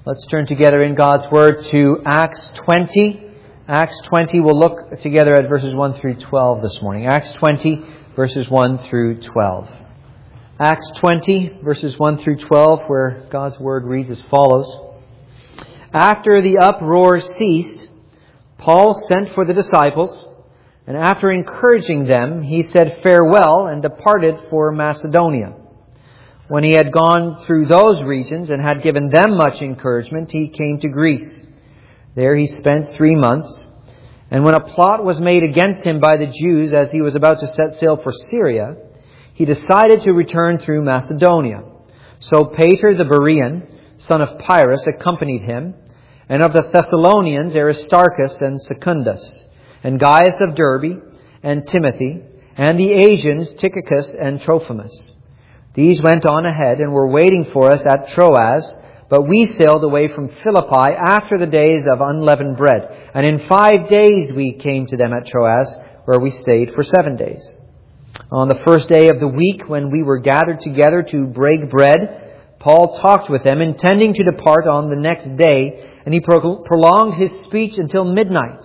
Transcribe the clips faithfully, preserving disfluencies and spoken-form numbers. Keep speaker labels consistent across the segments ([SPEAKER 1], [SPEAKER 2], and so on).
[SPEAKER 1] Let's turn together in God's Word to Acts twenty. Acts twenty, we'll look together at verses one through twelve this morning. Acts twenty, verses one through twelve. Acts twenty, verses one through twelve, where God's Word reads as follows. After the uproar ceased, Paul sent for the disciples, and after encouraging them, he said farewell and departed for Macedonia. When he had gone through those regions and had given them much encouragement, he came to Greece. There he spent three months. And when a plot was made against him by the Jews as he was about to set sail for Syria, he decided to return through Macedonia. So Peter the Berean, son of Pyrrhus, accompanied him, and of the Thessalonians Aristarchus and Secundus, and Gaius of Derbe, and Timothy, and the Asians Tychicus and Trophimus. These went on ahead and were waiting for us at Troas, but we sailed away from Philippi after the days of unleavened bread. And in five days we came to them at Troas, where we stayed for seven days. On the first day of the week, when we were gathered together to break bread, Paul talked with them, intending to depart on the next day, and he pro- prolonged his speech until midnight.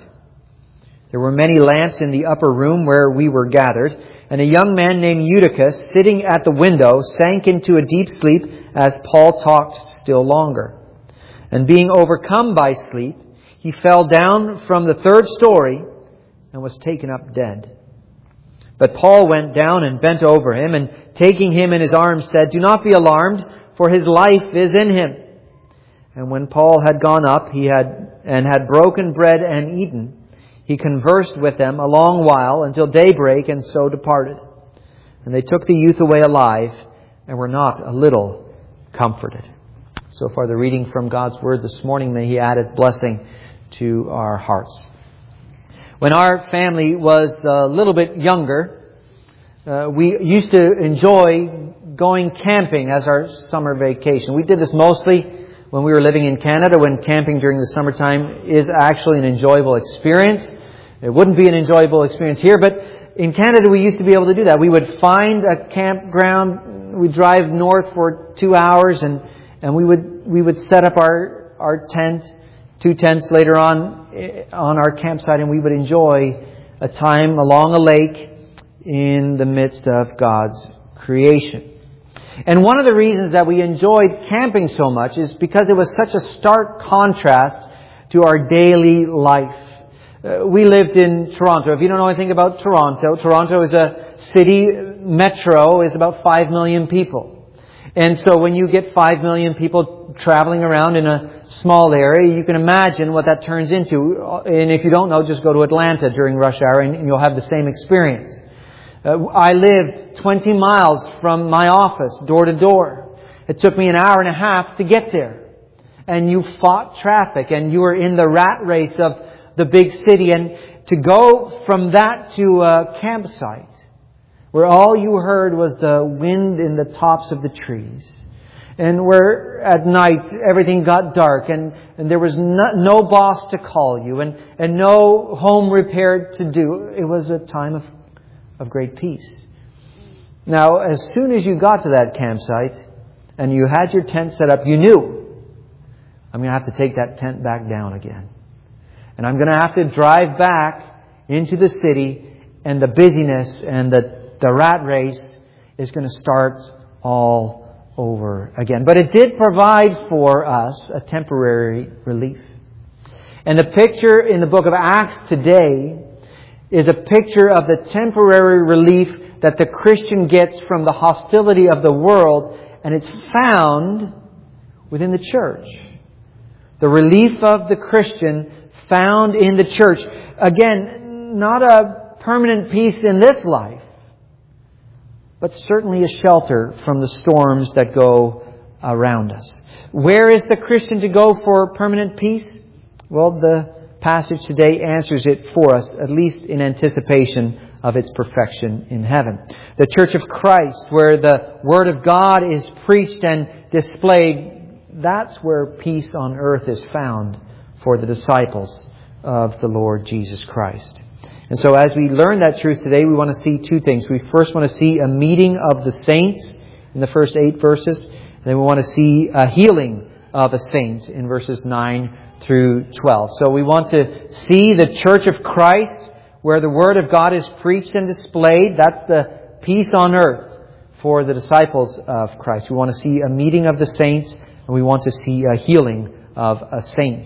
[SPEAKER 1] There were many lamps in the upper room where we were gathered, and a young man named Eutychus, sitting at the window, sank into a deep sleep as Paul talked still longer. And being overcome by sleep, he fell down from the third story and was taken up dead. But Paul went down and bent over him, and taking him in his arms said, "Do not be alarmed, for his life is in him." And when Paul had gone up, he had and had broken bread and eaten, he conversed with them a long while until daybreak, and so departed. And they took the youth away alive, and were not a little comforted. So far the reading from God's Word this morning. May He add its blessing to our hearts. When our family was a little bit younger, uh, we used to enjoy going camping as our summer vacation. We did this mostly when we were living in Canada, when camping during the summertime is actually an enjoyable experience. It wouldn't be an enjoyable experience here, but in Canada we used to be able to do that. We would find a campground, we'd drive north for two hours, and, and we would we would set up our, our tent, two tents later on on our campsite, and we would enjoy a time along a lake in the midst of God's creation. And one of the reasons that we enjoyed camping so much is because it was such a stark contrast to our daily life. Uh, we lived in Toronto. If you don't know anything about Toronto, Toronto is a city, metro is about five million people. And so when you get five million people traveling around in a small area, you can imagine what that turns into. And if you don't know, just go to Atlanta during rush hour and you'll have the same experience. Uh, I lived twenty miles from my office, door to door. It took me an hour and a half to get there. And you fought traffic, and you were in the rat race of the big city. And to go from that to a campsite, where all you heard was the wind in the tops of the trees, and where at night everything got dark, and, and there was no, no boss to call you, and, and no home repair to do. It was a time of of great peace. Now, as soon as you got to that campsite and you had your tent set up, you knew, I'm going to have to take that tent back down again. And I'm going to have to drive back into the city, and the busyness and the, the rat race is going to start all over again. But it did provide for us a temporary relief. And the picture in the book of Acts today is a picture of the temporary relief that the Christian gets from the hostility of the world, and it's found within the church. The relief of the Christian found in the church. Again, not a permanent peace in this life, but certainly a shelter from the storms that go around us. Where is the Christian to go for permanent peace? Well, the passage today answers it for us, at least in anticipation of its perfection in heaven. The Church of Christ, where the Word of God is preached and displayed, that's where peace on earth is found for the disciples of the Lord Jesus Christ. And so as we learn that truth today, we want to see two things. We first want to see a meeting of the saints in the first eight verses. And then we want to see a healing of a saint in verses nine through twelve. So we want to see the church of Christ where the Word of God is preached and displayed. That's the peace on earth for the disciples of Christ. We want to see a meeting of the saints, and we want to see a healing of a saint.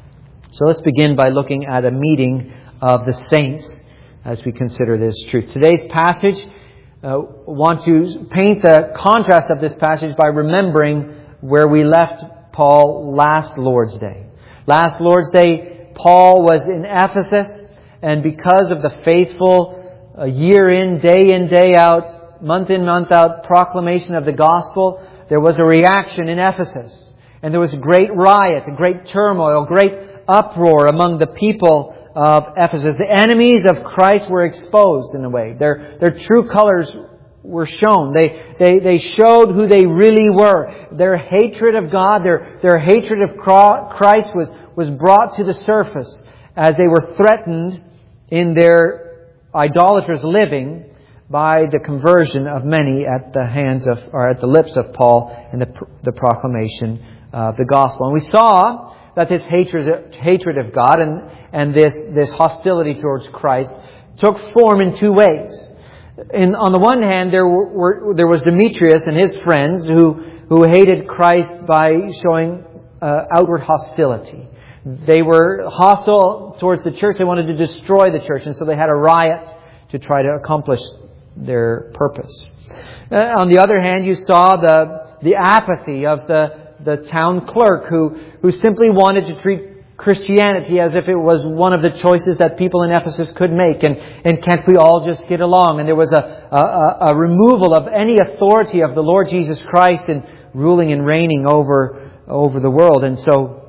[SPEAKER 1] So let's begin by looking at a meeting of the saints as we consider this truth. Today's passage, uh, want to paint the contrast of this passage by remembering where we left Paul last Lord's Day. Last Lord's Day, Paul was in Ephesus, and because of the faithful uh, year in, day in, day out, month in, month out proclamation of the gospel, there was a reaction in Ephesus. And there was a great riot, a great turmoil, a great uproar among the people of Ephesus. The enemies of Christ were exposed in a way. Their, their true colors were shown. They, they, they showed who they really were. Their hatred of God, their, their hatred of Christ was, was brought to the surface as they were threatened in their idolatrous living by the conversion of many at the hands of, or at the lips of Paul in the, the proclamation of the gospel. And we saw that this hatred, hatred of God and, and this, this hostility towards Christ took form in two ways. In, on the one hand, there were, there was Demetrius and his friends who, who hated Christ by showing uh, outward hostility. They were hostile towards the church. They wanted to destroy the church. And so they had a riot to try to accomplish their purpose. Uh, on the other hand, you saw the, the apathy of the, the town clerk who, who simply wanted to treat Christianity as if it was one of the choices that people in Ephesus could make. And, and can't we all just get along? And there was a, a, a removal of any authority of the Lord Jesus Christ in ruling and reigning over, over the world. And so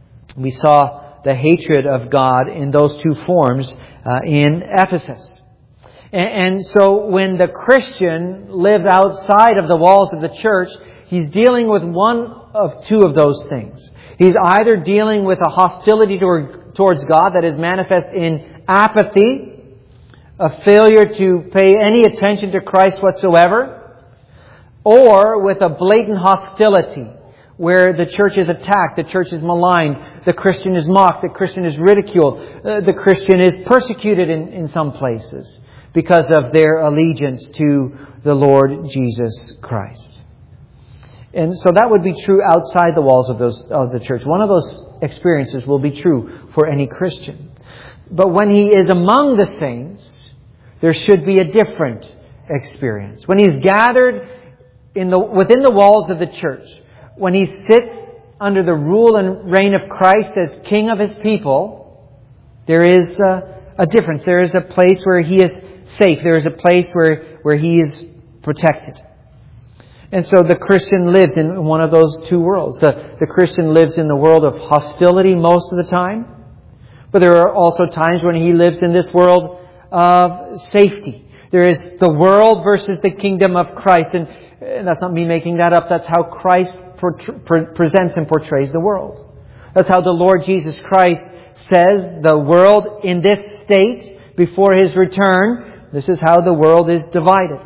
[SPEAKER 1] we saw the hatred of God in those two forms uh, in Ephesus. And, and so when the Christian lives outside of the walls of the church, he's dealing with one of two of those things. He's either dealing with a hostility toward, towards God that is manifest in apathy, a failure to pay any attention to Christ whatsoever, or with a blatant hostility where the church is attacked, the church is maligned, the Christian is mocked, the Christian is ridiculed, uh, the Christian is persecuted in, in some places because of their allegiance to the Lord Jesus Christ. And so that would be true outside the walls of those of the church. One of those experiences will be true for any Christian. But when he is among the saints, there should be a different experience. When he's gathered in the within the walls of the church, when he sits under the rule and reign of Christ as King of His people, there is a, a difference. There is a place where he is safe. There is a place where, where he is protected. And so the Christian lives in one of those two worlds. The, the Christian lives in the world of hostility most of the time. But there are also times when he lives in this world of safety. There is the world versus the kingdom of Christ. And, and that's not me making that up. That's how Christ presents and portrays the world. That's how the Lord Jesus Christ says the world in this state before His return. This is how the world is divided.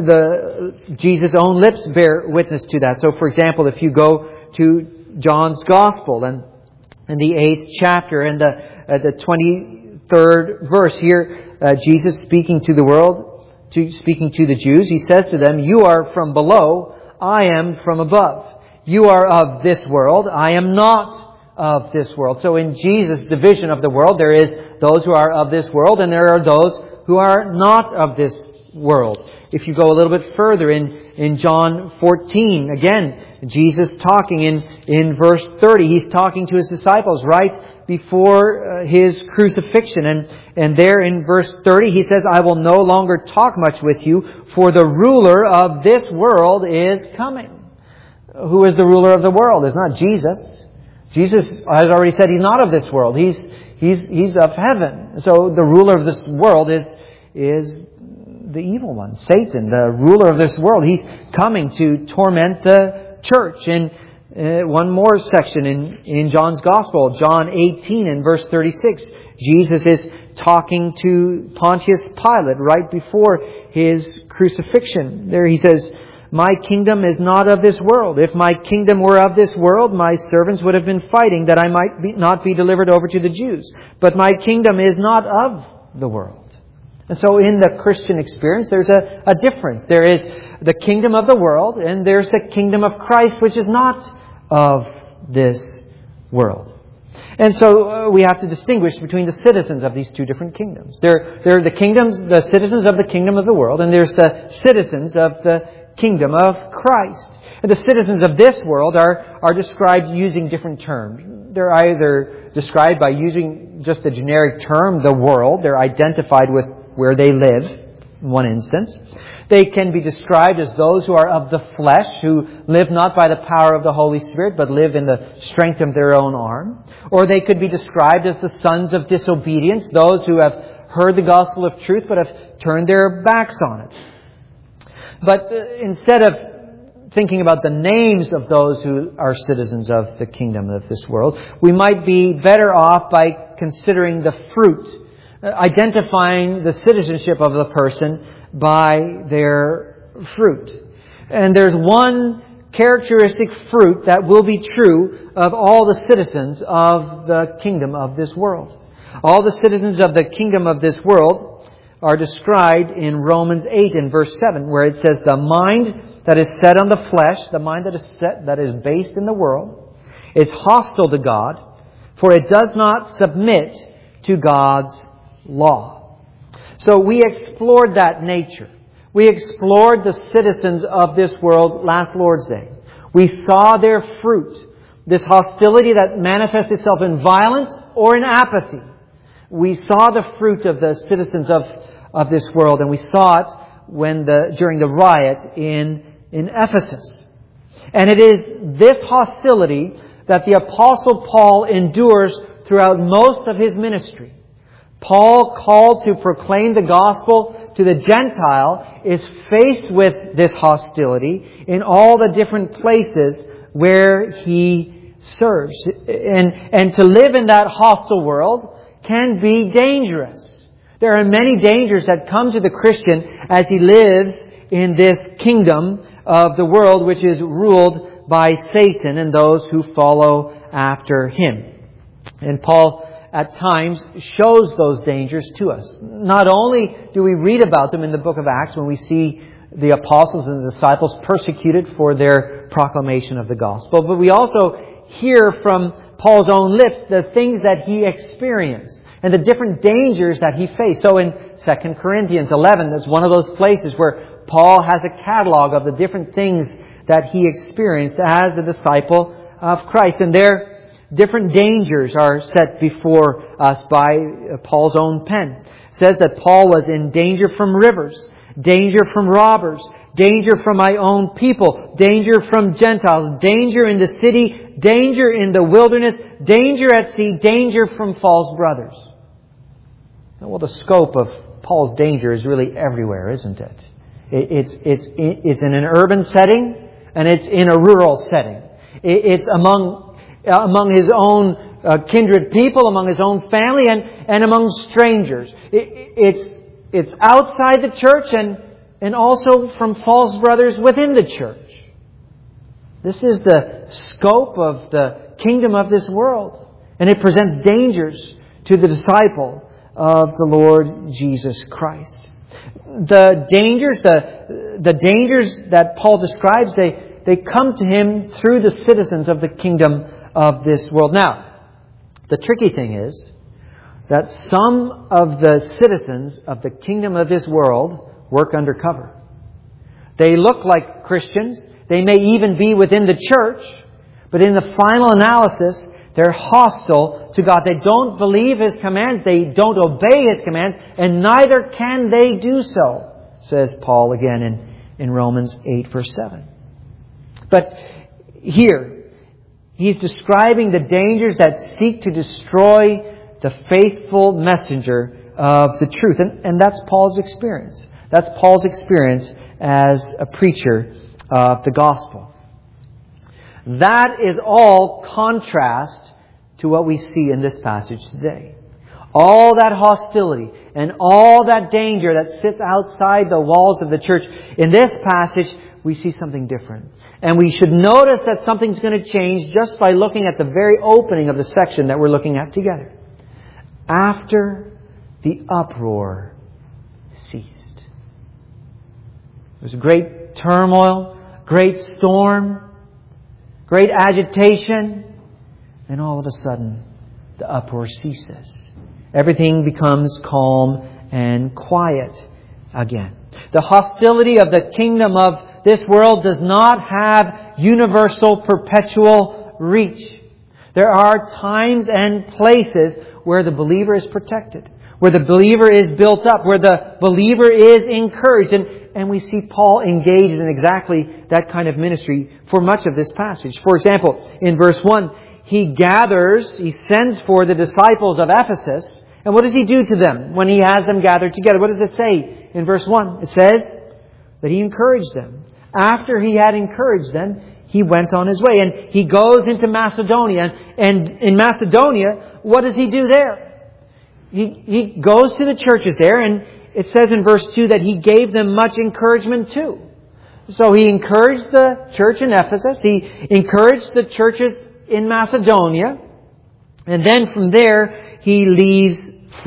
[SPEAKER 1] The Jesus' own lips bear witness to that. So, for example, if you go to John's Gospel and in the eighth chapter and the uh, the twenty-third verse here, uh, Jesus speaking to the world, to speaking to the Jews, He says to them, "You are from below, I am from above. You are of this world, I am not of this world." So in Jesus' division of the world, there is those who are of this world and there are those who are not of this world. If you go a little bit further in, in John fourteen, again, Jesus talking in, in verse thirty, He's talking to His disciples right before uh, His crucifixion. And, and there in verse thirty, He says, "I will no longer talk much with you, for the ruler of this world is coming." Who is the ruler of the world? It's not Jesus. Jesus has already said He's not of this world. He's, he's, he's of heaven. So the ruler of this world is, is the evil one, Satan, the ruler of this world. He's coming to torment the church. And uh, one more section in, in John's Gospel, John eighteen and verse thirty-six, Jesus is talking to Pontius Pilate right before his crucifixion. There He says, my kingdom is not of this world. If my kingdom were of this world, my servants would have been fighting that I might be, not be delivered over to the Jews. But my kingdom is not of the world. And so in the Christian experience, there's a, a difference. There is the kingdom of the world, and there's the kingdom of Christ, which is not of this world. And so uh, we have to distinguish between the citizens of these two different kingdoms. There, there are the kingdoms, the citizens of the kingdom of the world, and there's the citizens of the kingdom of Christ. And the citizens of this world are, are described using different terms. They're either described by using just the generic term, the world. They're identified with where they live, in one instance. They can be described as those who are of the flesh, who live not by the power of the Holy Spirit, but live in the strength of their own arm. Or they could be described as the sons of disobedience, those who have heard the gospel of truth, but have turned their backs on it. But uh, instead of thinking about the names of those who are citizens of the kingdom of this world, we might be better off by considering the fruit, uh, identifying the citizenship of the person by their fruit. And there's one characteristic fruit that will be true of all the citizens of the kingdom of this world. All the citizens of the kingdom of this world are described in Romans eight and verse seven, where it says, the mind that is set on the flesh, the mind that is set, that is based in the world, is hostile to God, for it does not submit to God's law. So we explored that nature. We explored the citizens of this world last Lord's Day. We saw their fruit, this hostility that manifests itself in violence or in apathy. We saw the fruit of the citizens of, of this world, and we saw it when the during the riot in, in Ephesus. And it is this hostility that the Apostle Paul endures throughout most of his ministry. Paul, called to proclaim the gospel to the Gentile, is faced with this hostility in all the different places where he serves. And, and to live in that hostile world can be dangerous. There are many dangers that come to the Christian as he lives in this kingdom of the world, which is ruled by Satan and those who follow after him. And Paul at times shows those dangers to us. Not only do we read about them in the book of Acts when we see the apostles and the disciples persecuted for their proclamation of the gospel, but we also hear from Paul's own lips the things that he experienced and the different dangers that he faced. So in Second Corinthians eleven, that's one of those places where Paul has a catalog of the different things that he experienced as a disciple of Christ. And there different dangers are set before us by Paul's own pen. It says that Paul was in danger from rivers, danger from robbers, danger from my own people, danger from Gentiles, danger in the city, danger in the wilderness, danger at sea, danger from false brothers. Well, the scope of Paul's danger is really everywhere, isn't it? It's, it's, it's in an urban setting and it's in a rural setting. It's among among his own uh, kindred people, among his own family, and, and among strangers. It, it's, it's outside the church and, and also from false brothers within the church. This is the scope of the kingdom of this world. And it presents dangers to the disciple of the Lord Jesus Christ. The dangers, the, the dangers that Paul describes, they, they come to him through the citizens of the kingdom of this world. Now, the tricky thing is that some of the citizens of the kingdom of this world work undercover. They look like Christians. They may even be within the church. But in the final analysis, they're hostile to God. They don't believe His commands. They don't obey His commands. And neither can they do so, says Paul again in, in Romans eight verse seven. But here, he's describing the dangers that seek to destroy the faithful messenger of the truth. And, and that's Paul's experience. That's Paul's experience as a preacher of the gospel. That is all contrast to what we see in this passage today. all that hostility and all that danger that sits outside the walls of the church, in this passage we see something different. And we should notice that something's going to change just by looking at the very opening of the section that we're looking at together. After the uproar ceased. There was a great turmoil, great storm, great agitation. Then all of a sudden, the uproar ceases. Everything becomes calm and quiet again. The hostility of the kingdom of this world does not have universal, perpetual reach. There are times and places where the believer is protected, where the believer is built up, where the believer is encouraged. And, and we see Paul engaged in exactly that kind of ministry for much of this passage. For example, in verse one, he gathers, he sends for the disciples of Ephesus. And what does he do to them when he has them gathered together? What does it say in verse one? It says that he encouraged them. After he had encouraged them, he went on his way. And he goes into Macedonia. And in Macedonia, what does he do there? He, he goes to the churches there. And it says in verse two that he gave them much encouragement too. So he encouraged the church in Ephesus. He encouraged the churches in Macedonia. And then from there, he leaves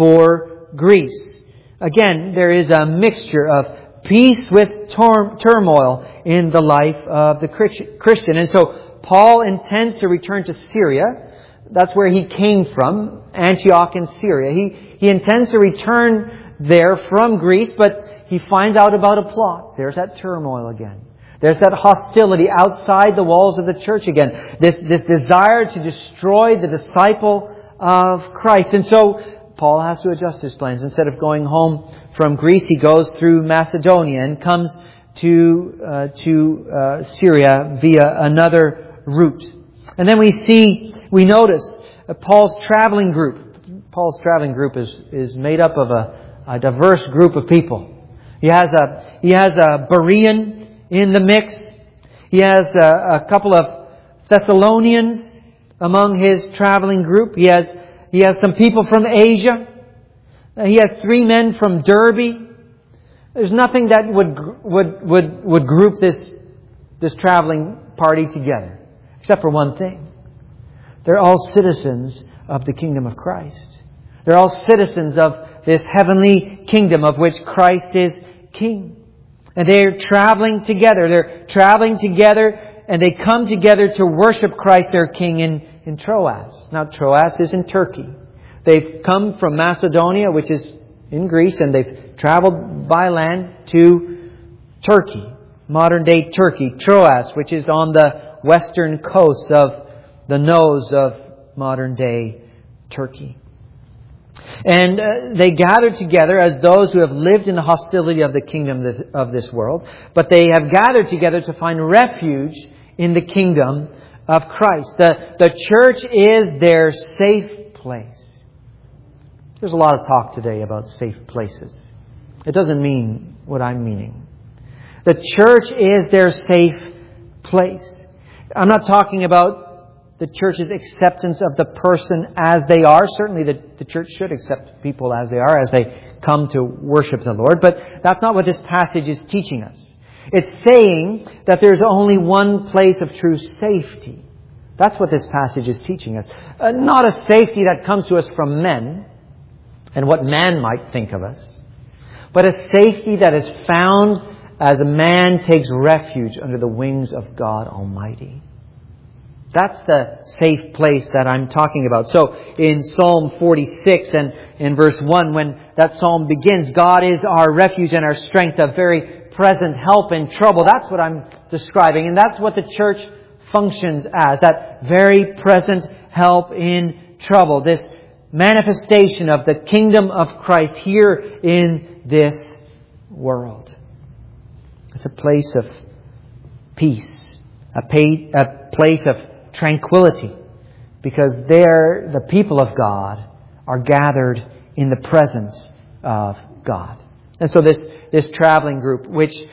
[SPEAKER 1] for Greece. Again, there is a mixture of peace with tur- turmoil in the life of the Christian. And so Paul intends to return to Syria. That's where he came from, Antioch in Syria. He, he intends to return there from Greece, but he finds out about a plot. There's that turmoil again. There's that hostility outside the walls of the church again. This, this desire to destroy the disciple of Christ. And so Paul has to adjust his plans. Instead of going home from Greece, he goes through Macedonia and comes to uh, to uh, Syria via another route. And then we see, we notice uh, Paul's traveling group. Paul's traveling group is, is made up of a, a diverse group of people. He has a he has a Berean in the mix. He has a, a couple of Thessalonians among his traveling group. He has he has some people from Asia. He has three men from Derbe. There's nothing that would would would would group this this traveling party together, except for one thing. They're all citizens of the kingdom of Christ. They're all citizens of this heavenly kingdom of which Christ is King. And they're traveling together. They're traveling together and they come together to worship Christ their King in, in Troas. Now Troas is in Turkey. They've come from Macedonia, which is in Greece, and they've traveled by land to Turkey, modern day Turkey, Troas, which is on the western coast of the nose of modern day Turkey. And uh, they gather together as those who have lived in the hostility of the kingdom of this world, but they have gathered together to find refuge in the kingdom of Christ. The, the church is their safe place. There's a lot of talk today about safe places. It doesn't mean what I'm meaning. The church is their safe place. I'm not talking about the church's acceptance of the person as they are. Certainly the, the church should accept people as they are, as they come to worship the Lord. But that's not what this passage is teaching us. It's saying that there's only one place of true safety. That's what this passage is teaching us. Uh, not a safety that comes to us from men and what man might think of us, but a safety that is found as a man takes refuge under the wings of God Almighty. That's the safe place that I'm talking about. So in Psalm forty-six and in verse one, when that psalm begins, God is our refuge and our strength, a very present help in trouble. That's what I'm describing. And that's what the church functions as, that very present help in trouble. This manifestation of the kingdom of Christ here in this world. It's a place of peace, a, pay, a place of tranquility, because there the people of God are gathered in the presence of God. And so this, this traveling group, which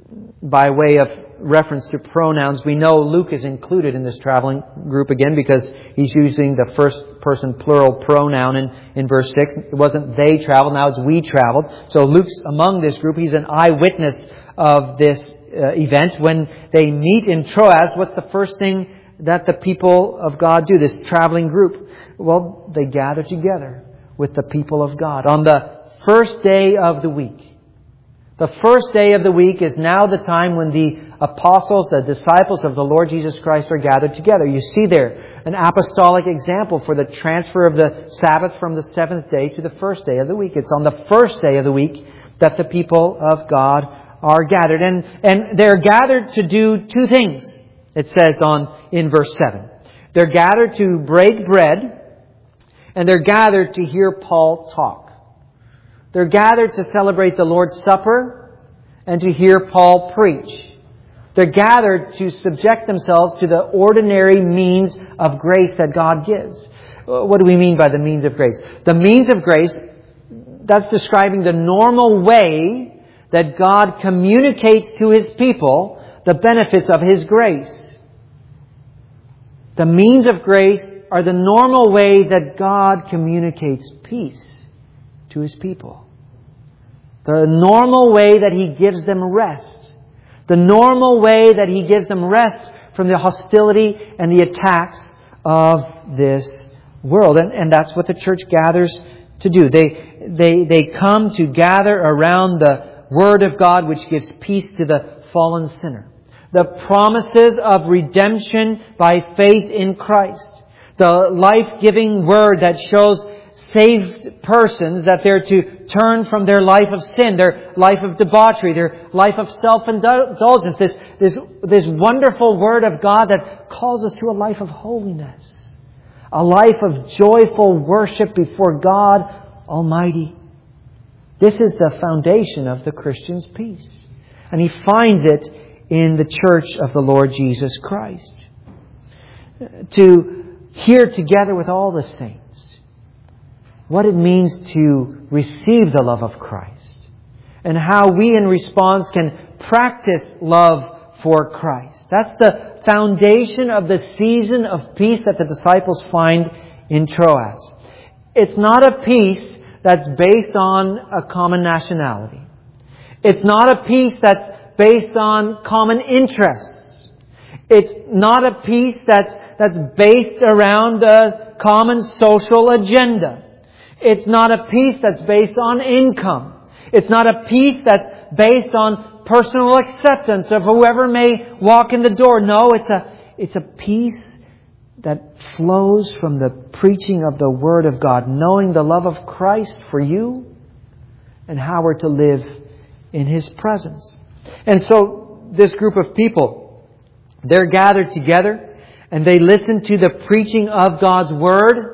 [SPEAKER 1] by way of reference to pronouns, we know Luke is included in this traveling group again because he's using the first person plural pronoun in, in verse six. It wasn't they traveled, now it's we traveled. So Luke's among this group. He's an eyewitness of this uh, event. When they meet in Troas, what's the first thing that the people of God do, this traveling group? Well, they gather together with the people of God on the first day of the week. The first day of the week is now the time when the apostles, the disciples of the Lord Jesus Christ are gathered together. You see there an apostolic example for the transfer of the Sabbath from the seventh day to the first day of the week. It's on the first day of the week that the people of God are gathered. And, and they're gathered to do two things, it says on in verse seven. They're gathered to break bread, and they're gathered to hear Paul talk. They're gathered to celebrate the Lord's Supper and to hear Paul preach. They're gathered to subject themselves to the ordinary means of grace that God gives. What do we mean by the means of grace? The means of grace, that's describing the normal way that God communicates to His people the benefits of His grace. The means of grace are the normal way that God communicates peace to His people. The normal way that He gives them rest. The normal way that He gives them rest from the hostility and the attacks of this world. And, and that's what the church gathers to do. They, they, they come to gather around the Word of God, which gives peace to the fallen sinner. The promises of redemption by faith in Christ. The life-giving Word that shows saved persons that they're to turn from their life of sin, their life of debauchery, their life of self-indulgence. This, this, this wonderful Word of God that calls us to a life of holiness. A life of joyful worship before God Almighty. This is the foundation of the Christian's peace. And he finds it in the church of the Lord Jesus Christ. To hear together with all the saints what it means to receive the love of Christ, and how we in response can practice love for Christ. That's the foundation of the season of peace that the disciples find in Troas. It's not a peace that's based on a common nationality. It's not a peace that's based on common interests. It's not a peace that's, that's based around a common social agenda. It's not a peace that's based on income. It's not a peace that's based on personal acceptance of whoever may walk in the door. No, it's a, it's a peace that flows from the preaching of the Word of God, knowing the love of Christ for you and how we're to live in His presence. And so this group of people, they're gathered together and they listen to the preaching of God's Word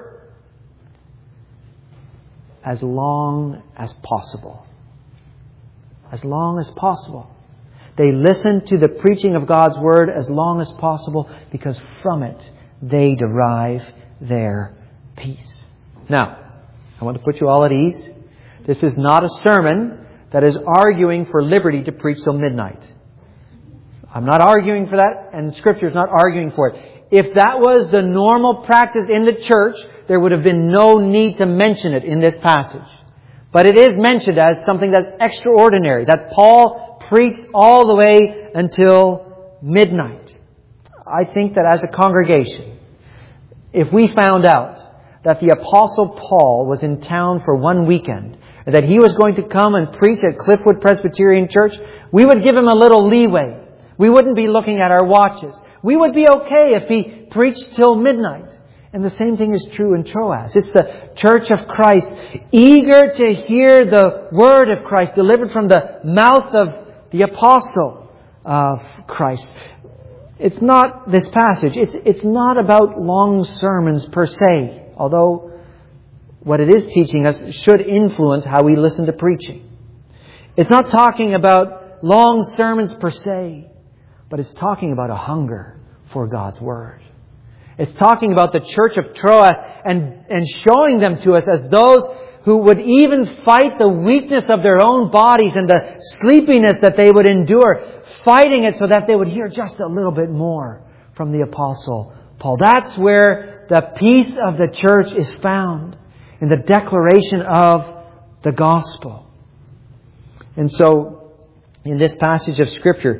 [SPEAKER 1] as long as possible. As long as possible. They listen to the preaching of God's Word as long as possible because from it they derive their peace. Now, I want to put you all at ease. This is not a sermon that is arguing for liberty to preach till midnight. I'm not arguing for that, and Scripture is not arguing for it. If that was the normal practice in the church, there would have been no need to mention it in this passage. But it is mentioned as something that's extraordinary, that Paul preached all the way until midnight. I think that as a congregation, if we found out that the Apostle Paul was in town for one weekend, and that he was going to come and preach at Cliffwood Presbyterian Church, we would give him a little leeway. We wouldn't be looking at our watches. We would be okay if he preached till midnight. And the same thing is true in Troas. It's the church of Christ, eager to hear the Word of Christ delivered from the mouth of the Apostle of Christ. It's not this passage. It's, it's not about long sermons per se, although what it is teaching us should influence how we listen to preaching. It's not talking about long sermons per se, but it's talking about a hunger for God's Word. It's talking about the church of Troas and, and showing them to us as those who would even fight the weakness of their own bodies and the sleepiness that they would endure, fighting it so that they would hear just a little bit more from the Apostle Paul. That's where the peace of the church is found, in the declaration of the gospel. And so, in this passage of Scripture,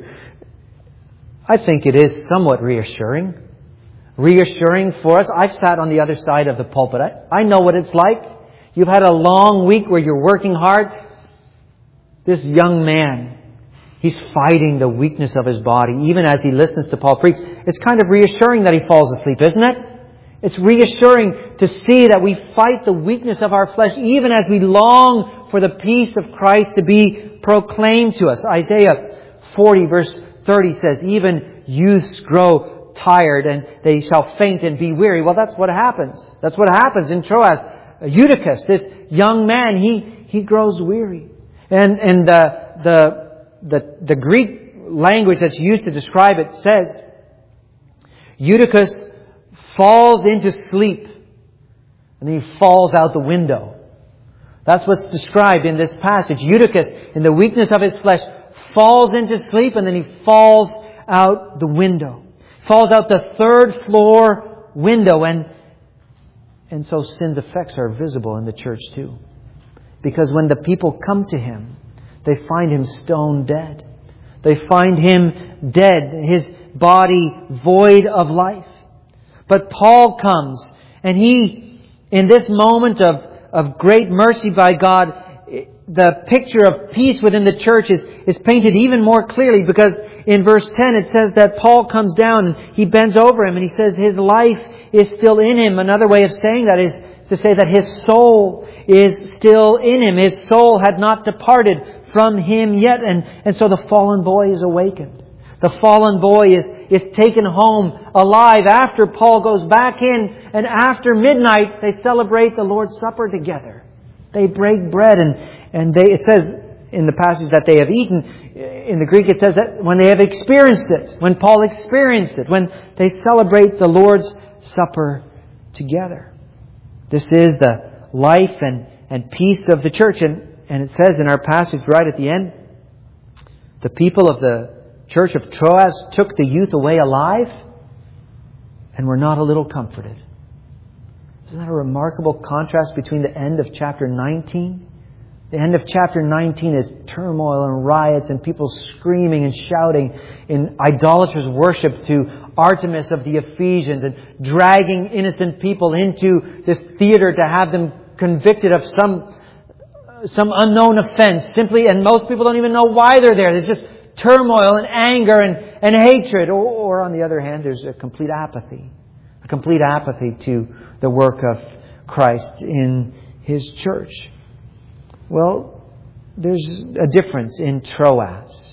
[SPEAKER 1] I think it is somewhat reassuring. Reassuring for us. I've sat on the other side of the pulpit. I, I know what it's like. You've had a long week where you're working hard. This young man, he's fighting the weakness of his body, even as he listens to Paul preach. It's kind of reassuring that he falls asleep, isn't it? It's reassuring to see that we fight the weakness of our flesh, even as we long for the peace of Christ to be proclaimed to us. Isaiah forty verse thirty says, even youths grow tired and they shall faint and be weary. Well, that's what happens. That's what happens in Troas. Eutychus, this young man, he, he grows weary. And, and the, the, the, the Greek language that's used to describe it says, Eutychus falls into sleep and then he falls out the window. That's what's described in this passage. Eutychus, in the weakness of his flesh, falls into sleep and then he falls out the window. Falls out the third floor window. And, and so sin's effects are visible in the church too. Because when the people come to him, they find him stone dead. They find him dead, his body void of life. But Paul comes and he, in this moment of, of great mercy by God, the picture of peace within the church is, is painted even more clearly, because in verse ten it says that Paul comes down and he bends over him and he says his life is still in him. Another way of saying that is to say that his soul is still in him. His soul had not departed from him yet. And, and so the fallen boy is awakened. The fallen boy is, is taken home alive after Paul goes back in, and after midnight they celebrate the Lord's Supper together. They break bread and, and they, it says in the passage that they have eaten. In the Greek it says that when they have experienced it, when Paul experienced it, when they celebrate the Lord's Supper together. This is the life and, and peace of the church. And, and it says in our passage right at the end, the people of the church of Troas took the youth away alive and were not a little comforted. Isn't that a remarkable contrast between the end of chapter nineteen? The end of chapter nineteen is turmoil and riots and people screaming and shouting in idolatrous worship to Artemis of the Ephesians and dragging innocent people into this theater to have them convicted of some some unknown offense simply, and most people don't even know why they're there. There's just turmoil and anger and, and hatred. Or, or on the other hand, there's a complete apathy. A complete apathy to the work of Christ in His church. Well, there's a difference in Troas.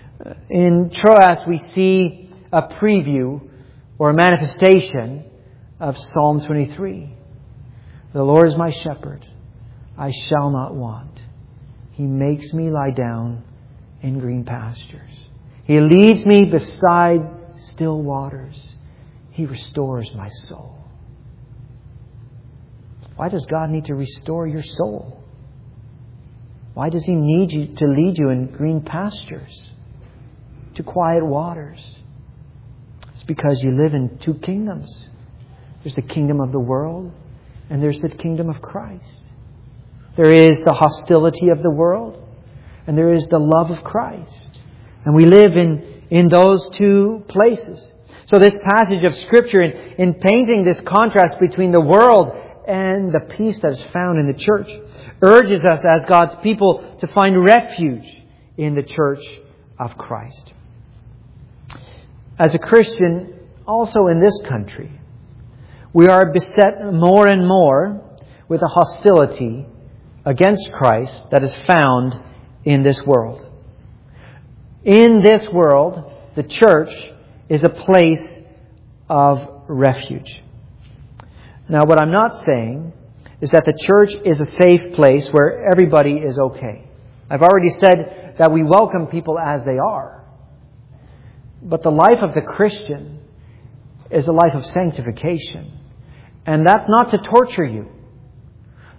[SPEAKER 1] In Troas we see a preview or a manifestation of Psalm twenty-three. The Lord is my shepherd. I shall not want. He makes me lie down in green pastures. He leads me beside still waters. He restores my soul. Why does God need to restore your soul? Why does He need you to lead you in green pastures, to quiet waters? It's because you live in two kingdoms. There's the kingdom of the world and there's the kingdom of Christ. There is the hostility of the world and there is the love of Christ. And we live in, in those two places. So this passage of Scripture, in, in painting this contrast between the world and the peace that is found in the church, urges us as God's people to find refuge in the church of Christ. As a Christian, also in this country, we are beset more and more with a hostility against Christ that is found in this world. In this world, the church is a place of refuge. Now, what I'm not saying is that the church is a safe place where everybody is okay. I've already said that we welcome people as they are. But the life of the Christian is a life of sanctification. And that's not to torture you.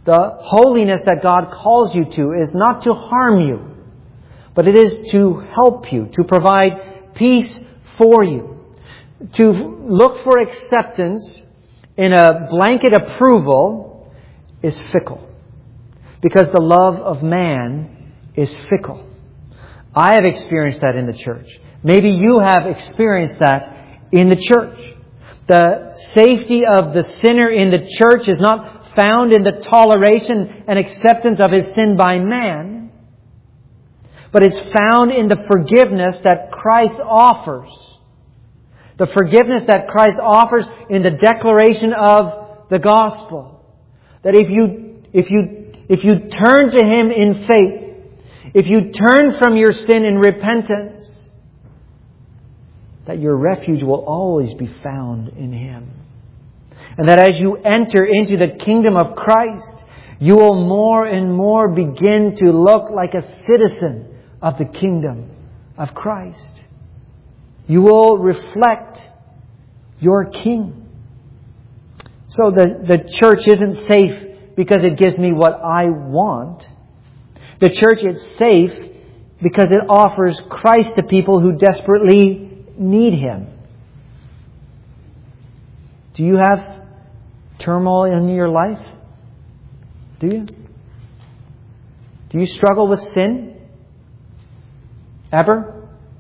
[SPEAKER 1] The holiness that God calls you to is not to harm you, but it is to help you, to provide peace for you. To look for acceptance in a blanket approval is fickle, because the love of man is fickle. I have experienced that in the church. Maybe you have experienced that in the church. The safety of the sinner in the church is not found in the toleration and acceptance of his sin by man, but it's found in the forgiveness that Christ offers. The forgiveness that Christ offers in the declaration of the gospel. That if you, if you, if you turn to Him in faith, if you turn from your sin in repentance, that your refuge will always be found in Him. And that as you enter into the kingdom of Christ, you will more and more begin to look like a citizen of the kingdom of Christ. You will reflect your King. So the, the church isn't safe because it gives me what I want. The church is safe because it offers Christ to people who desperately need Him. Do you have turmoil in your life? Do you? Do you struggle with sin? Ever?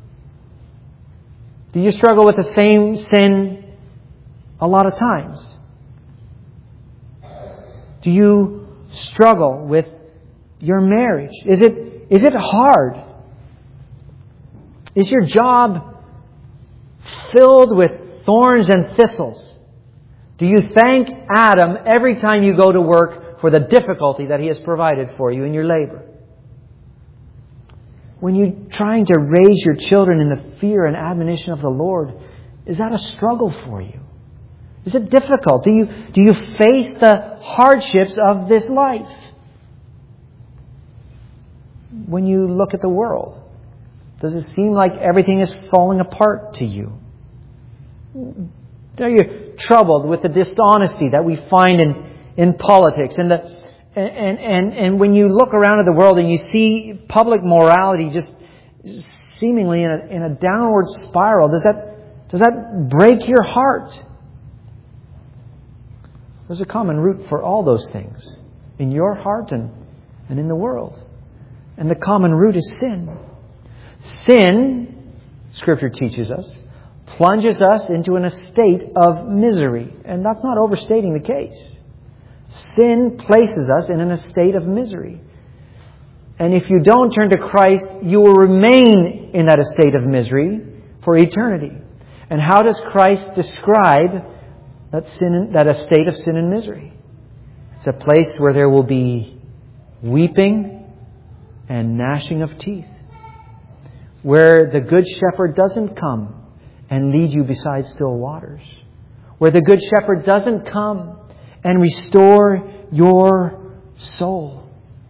[SPEAKER 1] Do you struggle with the same sin a lot of times? Do you struggle with your marriage? Is it, is it hard? Is your job filled with thorns and thistles? Do you thank Adam every time you go to work for the difficulty that he has provided for you in your labor? When you're trying to raise your children in the fear and admonition of the Lord, is that a struggle for you? Is it difficult? Do you, do you face the hardships of this life? When you look at the world, does it seem like everything is falling apart to you? Are you troubled with the dishonesty that we find in, in politics and the And, and, and when you look around at the world and you see public morality just seemingly in a, in a downward spiral, does that, does that break your heart? There's a common root for all those things in your heart and, and in the world. And the common root is sin. Sin, Scripture teaches us, plunges us into an estate of misery. And that's not overstating the case. Sin places us in an estate of misery. And if you don't turn to Christ, you will remain in that estate of misery for eternity. And how does Christ describe that sin, that estate of sin and misery? It's a place where there will be weeping and gnashing of teeth, where the Good Shepherd doesn't come and lead you beside still waters, where the Good Shepherd doesn't come and restore your soul.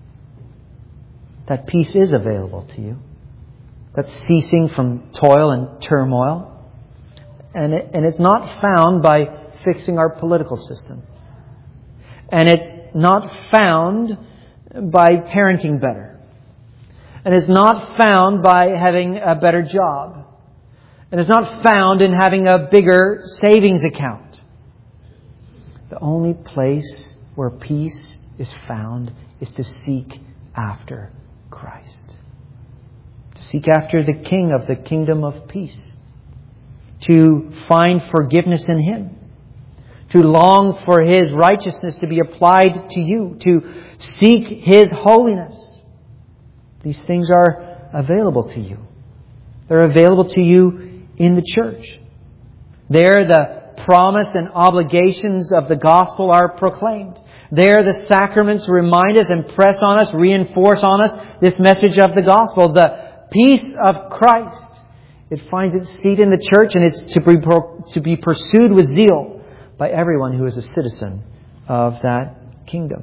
[SPEAKER 1] That peace is available to you. That ceasing from toil and turmoil. And, it, and it's not found by fixing our political system. And it's not found by parenting better. And it's not found by having a better job. And it's not found in having a bigger savings account. The only place where peace is found is to seek after Christ. To seek after the King of the kingdom of peace. To find forgiveness in Him. To long for His righteousness to be applied to you. To seek His holiness. These things are available to you. They're available to you in the church. There the promise and obligations of the gospel are proclaimed. There the sacraments remind us and press on us, reinforce on us this message of the gospel. The peace of Christ. It finds its seat in the church, and it's to be, to be pursued with zeal by everyone who is a citizen of that kingdom.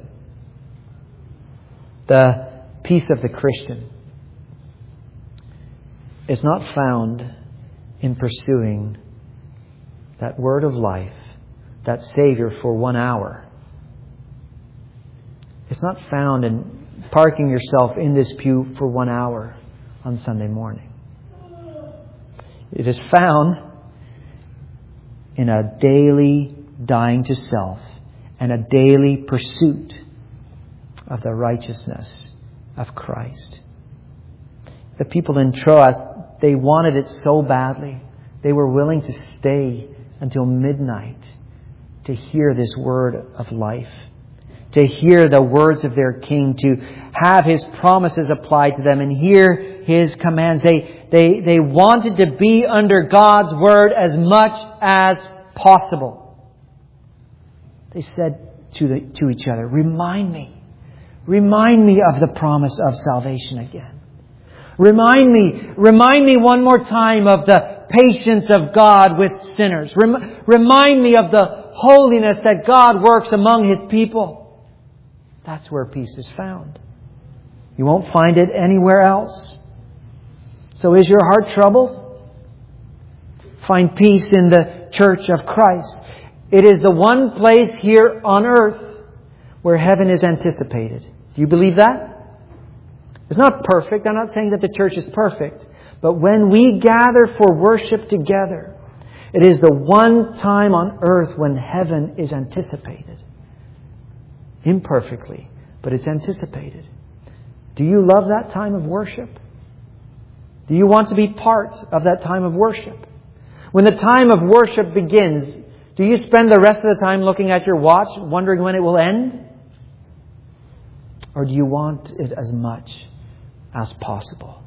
[SPEAKER 1] The peace of the Christian is not found in pursuing that word of life, that Savior for one hour. It's not found in parking yourself in this pew for one hour on Sunday morning. It is found in a daily dying to self and a daily pursuit of the righteousness of Christ. The people in Troas, they wanted it so badly. They were willing to stay until midnight to hear this word of life, to hear the words of their King, to have His promises applied to them and hear His commands. They, they, they wanted to be under God's word as much as possible. They said to, the, to each other, remind me, remind me of the promise of salvation again. Remind me, remind me one more time of the patience of God with sinners. Rem- remind me of the holiness that God works among His people. That's where peace is found. You won't find it anywhere else. So is your heart troubled? Find peace in the church of Christ. It is the one place here on earth where heaven is anticipated. Do you believe that? It's not perfect. I'm not saying that the church is perfect. But when we gather for worship together, it is the one time on earth when heaven is anticipated. Imperfectly, but it's anticipated. Do you love that time of worship? Do you want to be part of that time of worship? When the time of worship begins, do you spend the rest of the time looking at your watch, wondering when it will end? Or do you want it as much as possible?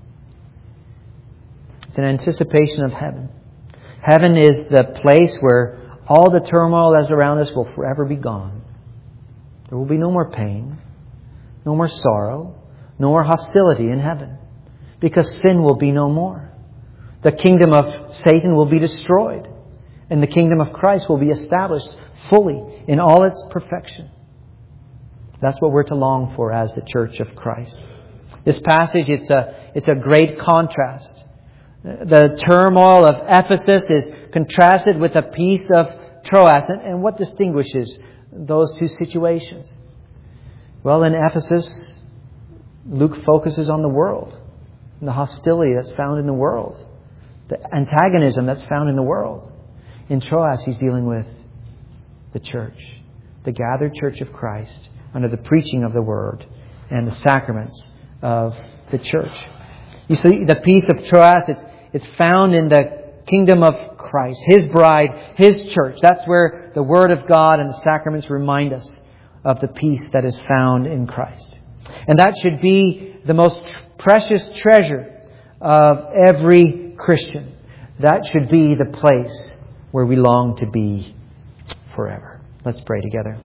[SPEAKER 1] It's an anticipation of heaven. Heaven is the place where all the turmoil that's around us will forever be gone. There will be no more pain, no more sorrow, no more hostility in heaven, because sin will be no more. The kingdom of Satan will be destroyed, and the kingdom of Christ will be established fully in all its perfection. That's what we're to long for as the church of Christ. This passage, it's a, it's a great contrast. The turmoil of Ephesus is contrasted with the peace of Troas. And, and what distinguishes those two situations? Well, in Ephesus, Luke focuses on the world, and the hostility that's found in the world, the antagonism that's found in the world. In Troas, he's dealing with the church, the gathered church of Christ, under the preaching of the Word and the sacraments of the church. You see, the peace of Troas, it's, it's found in the kingdom of Christ, His bride, His church. That's where the Word of God and the sacraments remind us of the peace that is found in Christ. And that should be the most precious treasure of every Christian. That should be the place where we long to be forever. Let's pray together.